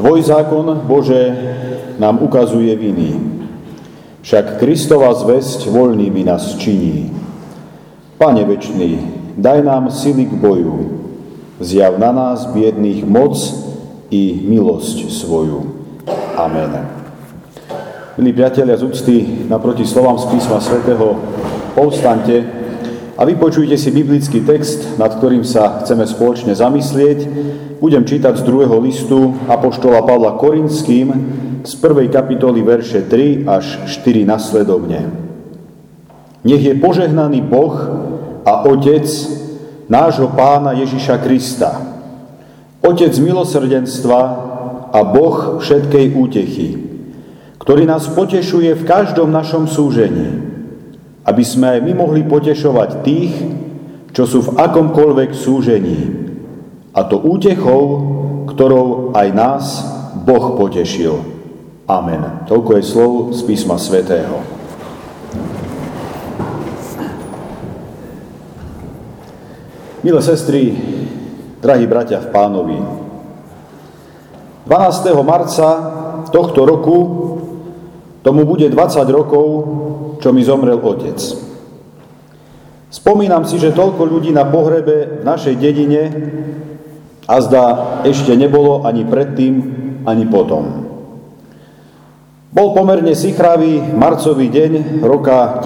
Tvoj zákon, Bože, nám ukazuje viny. Však Kristova zvesť voľnými nás činí. Pane večný, daj nám sily k boju. Zjav na nás, biedných, moc i milosť svoju. Amen. Milí priatelia z úcty, naproti slovám z písma svätého, povstaňte a vypočujte si biblický text, nad ktorým sa chceme spoločne zamyslieť. Budem čítať z 2. listu apoštola Pavla Korinským z 1. kapitoly verše 3 až 4 nasledovne. Nech je požehnaný Boh a Otec nášho Pána Ježiša Krista, Otec milosrdenstva a Boh všetkej útechy, ktorý nás potešuje v každom našom súžení, aby sme aj my mohli potešovať tých, čo sú v akomkoľvek súžení, a to útechou, ktorou aj nás Boh potešil. Amen. Toľko je slov z písma svätého. Milé sestry, drahí bratia v Pánovi, 12. marca tohto roku tomu bude 20 rokov, čo mi zomrel otec. Spomínam si, že toľko ľudí na pohrebe v našej dedine azda ešte nebolo ani predtým, ani potom. Bol pomerne sichravý marcový deň roka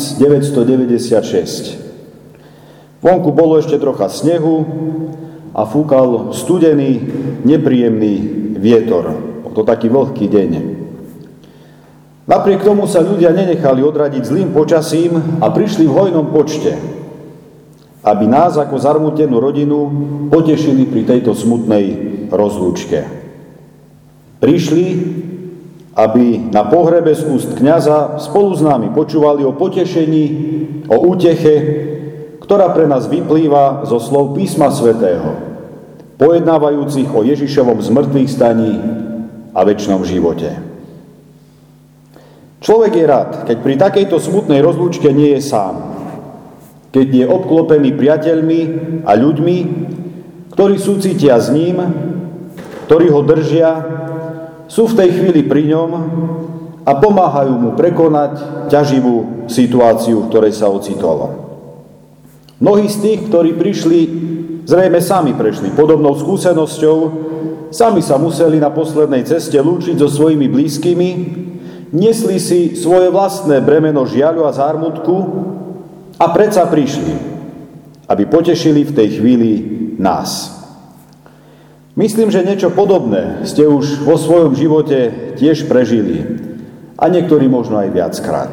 1996. Vonku bolo ešte trocha snehu a fúkal studený, nepríjemný vietor. Bol to taký vlhký deň. Napriek tomu sa ľudia nenechali odradiť zlým počasím a prišli v hojnom počte, aby nás ako zarmútenú rodinu potešili pri tejto smutnej rozlúčke. Prišli, aby na pohrebe z úst kňaza spolu s nami počúvali o potešení, o úteche, ktorá pre nás vyplýva zo slov písma svätého, pojednávajúcich o Ježišovom zmŕtvychvstaní a večnom živote. Človek je rád, keď pri takejto smutnej rozlúčke nie je sám. Keď je obklopený priateľmi a ľuďmi, ktorí súcitia s ním, ktorí ho držia, sú v tej chvíli pri ňom a pomáhajú mu prekonať ťaživú situáciu, v ktorej sa ocitol. Mnohí z tých, ktorí prišli, zrejme sami prešli podobnou skúsenosťou, sami sa museli na poslednej ceste lúčiť so svojimi blízkymi, nesli si svoje vlastné bremeno žiaľu a zármutku a predsa prišli, aby potešili v tej chvíli nás. Myslím, že niečo podobné ste už vo svojom živote tiež prežili a niektorí možno aj viackrát.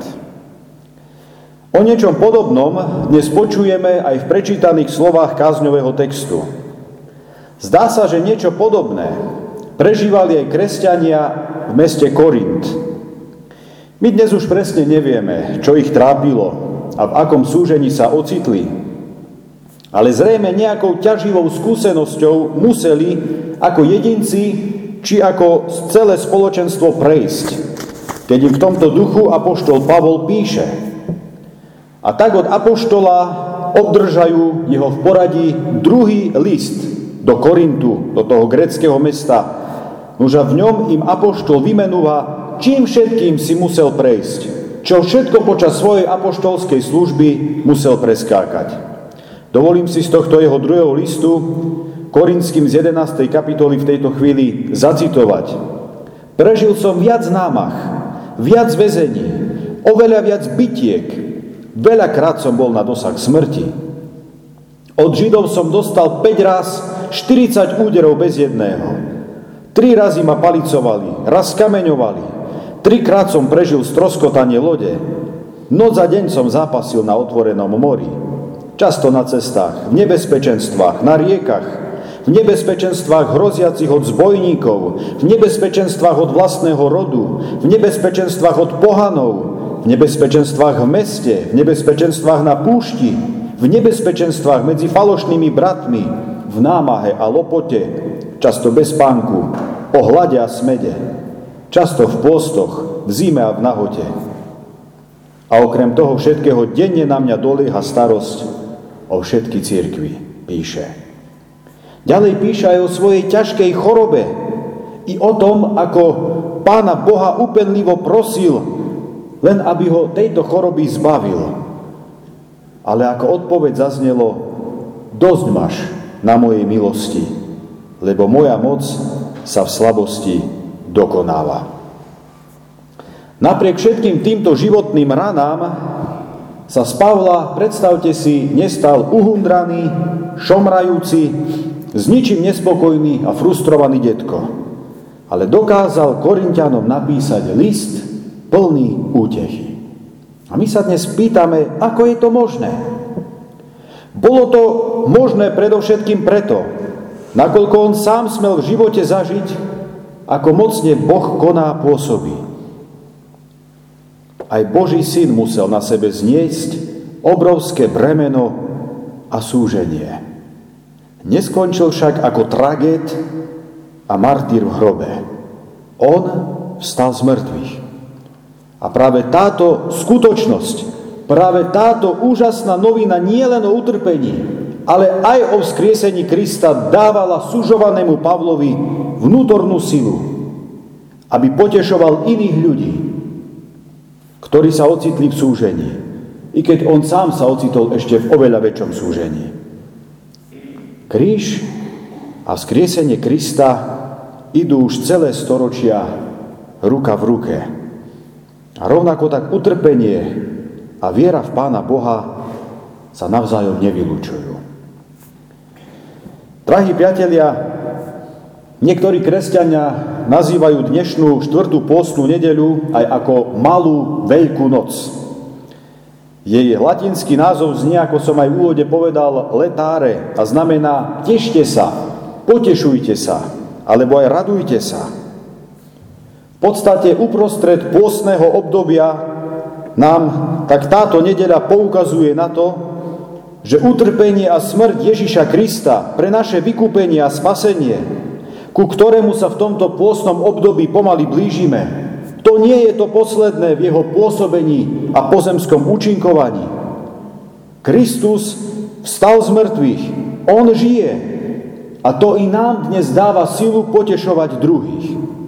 O niečom podobnom dnes počujeme aj v prečítaných slovách kázňového textu. Zdá sa, že niečo podobné prežívali aj kresťania v meste Korint. My dnes už presne nevieme, čo ich trápilo a v akom súžení sa ocitli, ale zrejme nejakou ťaživou skúsenosťou museli ako jedinci či ako celé spoločenstvo prejsť, keď im v tomto duchu apoštol Pavol píše. A tak od apoštola obdržajú jeho v poradí druhý list do Korintu, do toho gréckeho mesta. Nože v ňom im apoštol vymenúva, čím všetkým si musel prejsť, čo všetko počas svojej apoštolskej služby musel preskákať. Dovolím si z tohto jeho druhého listu Korinským z 11. kapitoly v tejto chvíli zacitovať. Prežil som viac námach, viac väzení, oveľa viac bitiek, veľakrát som bol na dosah smrti. Od Židov som dostal 5 raz 40 úderov bez jedného. 3 razy ma palicovali, raz kameňovali. 3-krát som prežil stroskotanie lode. Noc a deň som zápasil na otvorenom mori. Často na cestách, v nebezpečenstvách, na riekach, v nebezpečenstvách hroziacich od zbojníkov, v nebezpečenstvách od vlastného rodu, v nebezpečenstvách od pohanov, v nebezpečenstvách v meste, v nebezpečenstvách na púšti, v nebezpečenstvách medzi falošnými bratmi, v námahe a lopote, často bez spánku, o hlade a smede, často v pôstoch, v zime a v nahote. A okrem toho všetkého denne na mňa dolieha starosť o všetky cirkvi, píše. Ďalej píše aj o svojej ťažkej chorobe, i o tom, ako Pána Boha úpenlivo prosil, len aby ho tejto choroby zbavil. Ale ako odpoveď zaznelo, dosť máš na mojej milosti, lebo moja moc sa v slabosti dokonáva. Napriek všetkým týmto životným ranám sa z Pavla, predstavte si, nestal uhundraný, šomrajúci, s ničím nespokojný a frustrovaný detko, ale dokázal Korinťanom napísať list plný útechy. A my sa dnes pýtame, ako je to možné? Bolo to možné predovšetkým preto, nakoľko on sám smel v živote zažiť, ako mocne Boh koná pôsobí. Aj Boží syn musel na sebe zniesť obrovské bremeno a súženie. Neskončil však ako tragét a martýr v hrobe. On vstal z mŕtvych. A práve táto skutočnosť, práve táto úžasná novina nie len o utrpení, ale aj o vzkriesení Krista dávala sužovanému Pavlovi vnútornú silu, aby potešoval iných ľudí, ktorí sa ocitli v súžení, i keď on sám sa ocitol ešte v oveľa väčšom súžení. Kríž a vzkriesenie Krista idú už celé storočia ruka v ruke. A rovnako tak utrpenie a viera v Pána Boha sa navzájom nevylučujú. Drahí priatelia, niektorí kresťania nazývajú dnešnú 4. pôstnu nedeľu aj ako Malú Veľkú noc. Jej latinský názov znie, ako som aj v úvode povedal, letáre a znamená tešte sa, potešujte sa, alebo aj radujte sa. V podstate uprostred pôstneho obdobia nám tak táto nedeľa poukazuje na to, že utrpenie a smrť Ježiša Krista pre naše vykúpenie a spasenie, ku ktorému sa v tomto pôstnom období pomaly blížime, to nie je to posledné v jeho pôsobení a pozemskom účinkovaní. Kristus vstal z mŕtvych, on žije a to i nám dnes dáva silu potešovať druhých.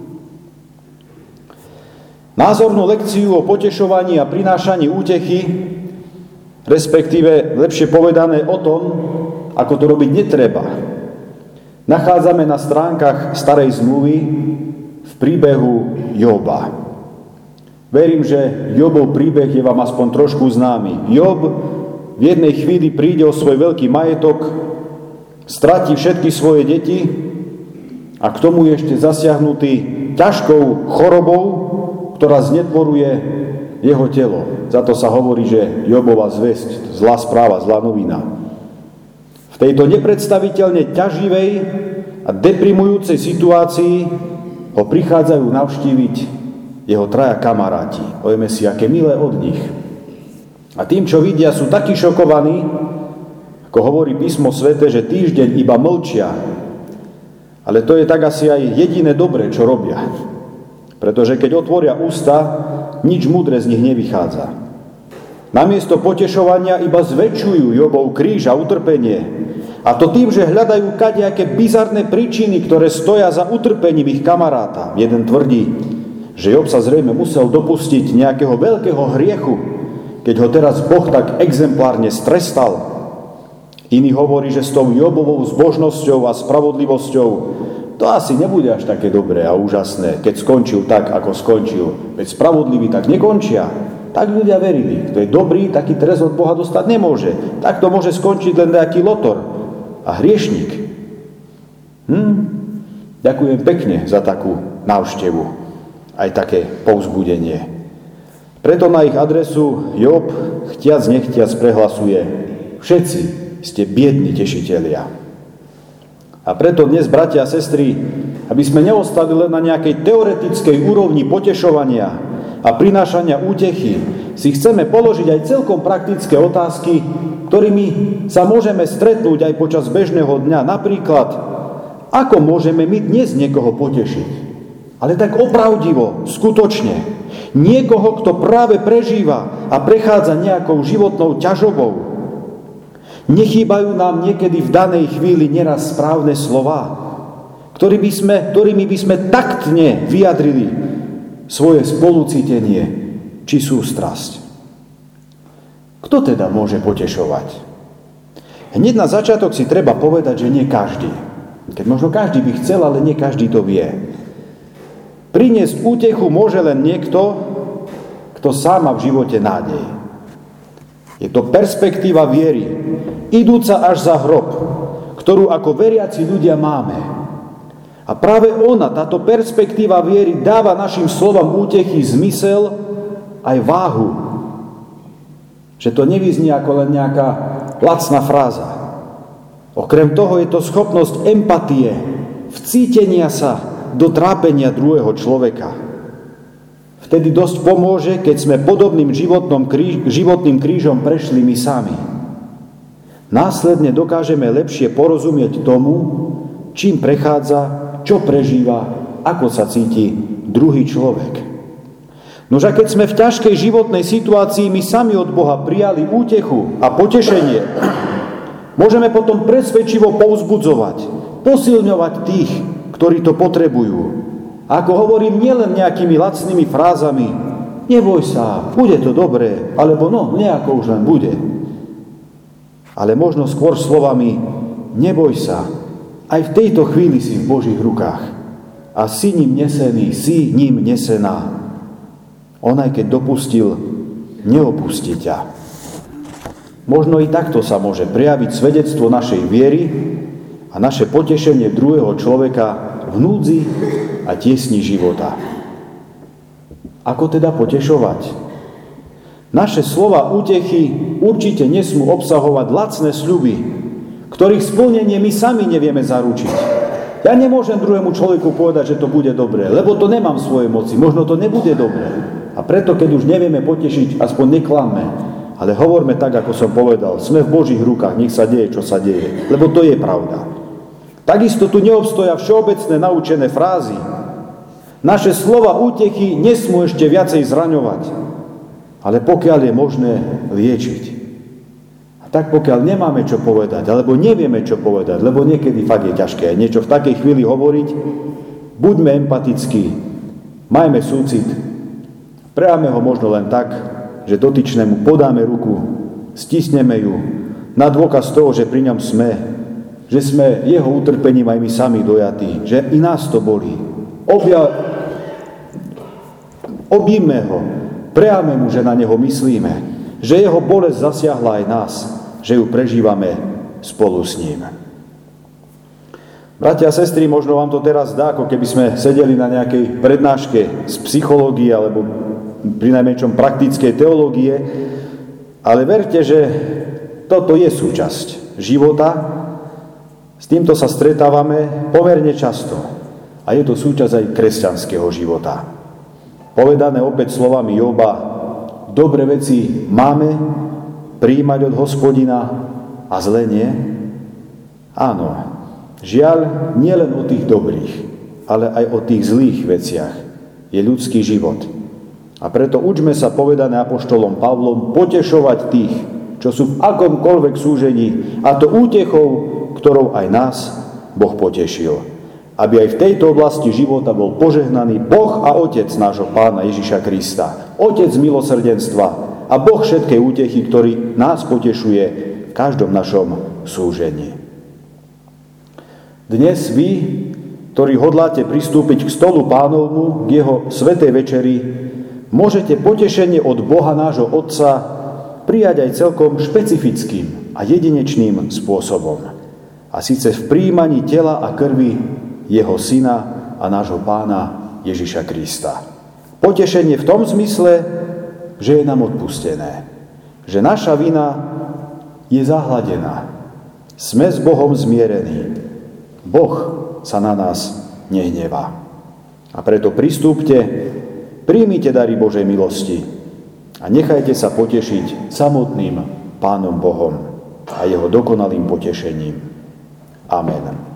Názornú lekciu o potešovaní a prinášaní útechy, respektíve lepšie povedané o tom, ako to robiť netreba, nachádzame na stránkach Starej zmluvy v príbehu Joba. Verím, že Jobov príbeh je vám aspoň trošku známy. Job v jednej chvíli príde o svoj veľký majetok, stratí všetky svoje deti a k tomu je ešte zasiahnutý ťažkou chorobou, ktorá znetvoruje jeho telo. Za to sa hovorí, že Jobova zvesť, zlá správa, zlá novina. V tejto nepredstaviteľne ťaživej a deprimujúcej situácii ho prichádzajú navštíviť jeho 3 kamaráti. Povieme si, aké milé od nich. A tým, čo vidia, sú takí šokovaní, ako hovorí písmo sväté, že týždeň iba mlčia. Ale to je tak asi aj jediné dobré, čo robia. Pretože keď otvoria ústa, nič múdre z nich nevychádza. Namiesto potešovania iba zväčšujú Jobov kríž a utrpenie. A to tým, že hľadajú kadejaké bizarné príčiny, ktoré stoja za utrpením ich kamaráta. Jeden tvrdí, že Job sa zrejme musel dopustiť nejakého veľkého hriechu, keď ho teraz Boh tak exemplárne strestal. Iný hovorí, že s tou Jobovou zbožnosťou a spravodlivosťou to asi nebude až také dobré a úžasné, keď skončil tak, ako skončil. Veď spravodliví tak nekončia. Tak ľudia verili. Kto je dobrý, taký trest od Boha dostať nemôže. Tak to môže skončiť len nejaký lotor a hriešnik. Ďakujem pekne za takú návštevu. Aj také povzbudenie. Preto na ich adresu Job chtiac nechtiac prehlasuje: všetci ste biední tešitelia. A preto dnes, bratia a sestry, aby sme neostali len na nejakej teoretickej úrovni potešovania a prinášania útechy, si chceme položiť aj celkom praktické otázky, ktorými sa môžeme stretnúť aj počas bežného dňa. Napríklad, ako môžeme my dnes niekoho potešiť? Ale tak opravdivo, skutočne. Niekoho, kto práve prežíva a prechádza nejakou životnou ťažobou. Nechýbajú nám niekedy v danej chvíli neraz správne slová. ktorými by sme taktne vyjadrili svoje spolucítenie či sústrasť. Kto teda môže potešovať? Hneď na začiatok si treba povedať, že nie každý. Keď možno každý by chcel, ale nie každý to vie. Priniesť útechu môže len niekto, kto sám má v živote nádej. Je to perspektíva viery, idúca až za hrob, ktorú ako veriaci ľudia máme. A práve ona, táto perspektíva viery, dáva našim slovám útechy zmysel aj váhu. Že to nevyznie ako len nejaká lacná fráza. Okrem toho je to schopnosť empatie, vcítenia sa do trápenia druhého človeka. Vtedy dosť pomôže, keď sme podobným životným krížom prešli my sami. Následne dokážeme lepšie porozumieť tomu, čím prechádza, čo prežíva, ako sa cíti druhý človek. Nož a keď sme v ťažkej životnej situácii my sami od Boha prijali útechu a potešenie, môžeme potom presvedčivo povzbudzovať, posilňovať tých, ktorí to potrebujú. Ako hovorím, nielen nejakými lacnými frázami, neboj sa, bude to dobré, alebo nejako už len bude. Ale možno skôr slovami, neboj sa, aj v tejto chvíli si v Božích rukách a si ním nesený, si ním nesená. On aj keď dopustil, neopustí ťa. Možno i takto sa môže prejaviť svedectvo našej viery a naše potešenie druhého človeka v núdzi a tiesni života. Ako teda potešovať? Naše slova útechy určite nesmú obsahovať lacné sľuby, ktorých splnenie my sami nevieme zaručiť. Ja nemôžem druhému človeku povedať, že to bude dobré, lebo to nemám v svojej moci. Možno to nebude dobré. A preto, keď už nevieme potešiť, aspoň neklamme. Ale hovorme tak, ako som povedal. Sme v Božích rukách, nech sa deje, čo sa deje. Lebo to je pravda. Takisto tu neobstoja všeobecné naučené frázy. Naše slova útechy nesmú ešte viacej zraňovať. Ale pokiaľ je možné liečiť. A tak pokiaľ nemáme čo povedať, alebo nevieme čo povedať, lebo niekedy fakt je ťažké niečo v takej chvíli hovoriť, buďme empatickí, majme súcit, prejavme ho možno len tak, že dotyčnému podáme ruku, stisneme ju, na dôkaz toho, že pri ňom sme, že sme jeho utrpením aj my sami dojatí, že i nás to bolí. Objíme ho, prejavme mu, že na neho myslíme, že jeho bolesť zasiahla aj nás, že ju prežívame spolu s ním. Bratia a sestry, možno vám to teraz dá, ako keby sme sedeli na nejakej prednáške z psychológie alebo pri najmenšom praktickej teológie, ale verte, že toto je súčasť života. S týmto sa stretávame pomerne často a je to súčasť aj kresťanského života. Povedané opäť slovami Joba, dobré veci máme prijímať od Hospodina a zlé nie? Áno, žiaľ, nielen o tých dobrých, ale aj o tých zlých veciach je ľudský život. A preto učme sa, povedané apoštolom Pavlom, potešovať tých, čo sú v akomkoľvek súžení, a to útechou, ktorou aj nás Boh potešil. Aby aj v tejto oblasti života bol požehnaný Boh a Otec nášho Pána Ježiša Krista. Otec milosrdenstva a Boh všetkej útechy, ktorý nás potešuje v každom našom súžení. Dnes vy, ktorí hodláte pristúpiť k stolu Pánovmu, k jeho svätej večeri, môžete potešenie od Boha nášho Otca prijať aj celkom špecifickým a jedinečným spôsobom. A síce v prijímaní tela a krvi jeho Syna a nášho Pána Ježiša Krista. Potešenie v tom zmysle, že je nám odpustené. Že naša vina je zahladená. Sme s Bohom zmierení. Boh sa na nás nehnevá. A preto pristúpte, príjmite dary Božej milosti a nechajte sa potešiť samotným Pánom Bohom a jeho dokonalým potešením. Amen.